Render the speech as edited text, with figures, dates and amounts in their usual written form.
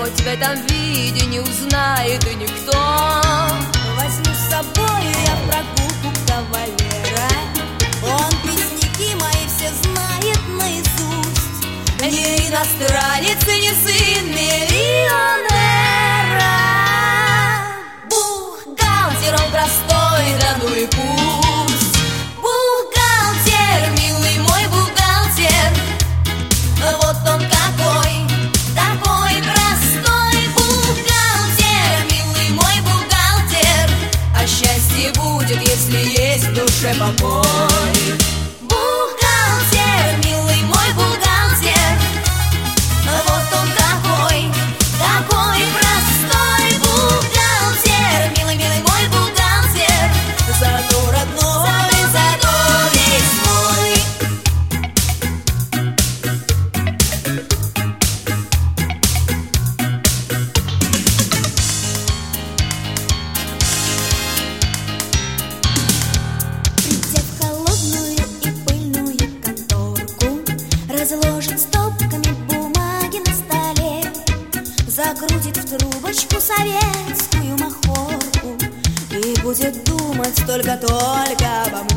хоть в этом виде не узнает и никто. Возьму с собой я в прогулку кавалера. Он песняки мои все знает наизусть. Не иностранец и не сын миллионера. Бухгалтер он простой, да ну и пусть. Бухгалтер, милый мой бухгалтер, вот он какой, такой простой. Бухгалтер, милый мой бухгалтер, а счастье будет, если есть в душе покой. Бухгалтер, милый мой бухгалтер, вот он какой, такой простой. Бухгалтер, милый, милый мой бухгалтер, зато родной, зато весь мой. Придя в холодную и пыльную конторку, разложит стопками бумаги на столе, закрутит в трубочку советскую махорку и будет думать только-только обо